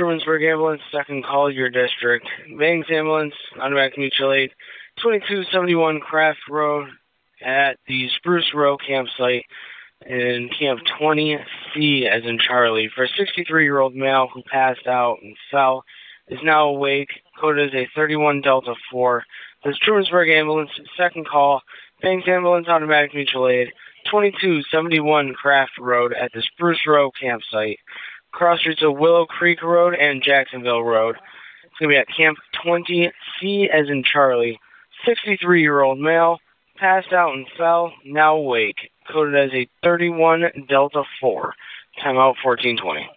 Trumansburg Ambulance, second call, your district. Bangs Ambulance, automatic mutual aid, 2271 Craft Road at the Spruce Row campsite in Camp 20C, as in Charlie, for a 63-year-old male who passed out and fell, is now awake, coded as a 31 Delta 4. This Trumansburg Ambulance, second call, Banks Ambulance, automatic mutual aid, 2271 Craft Road at the Spruce Row campsite. Cross streets of Willow Creek Road and Jacksonville Road. It's going to be at Camp 20C, as in Charlie. 63-year-old male, passed out and fell, now awake, coded as a 31 Delta 4. Timeout 1420.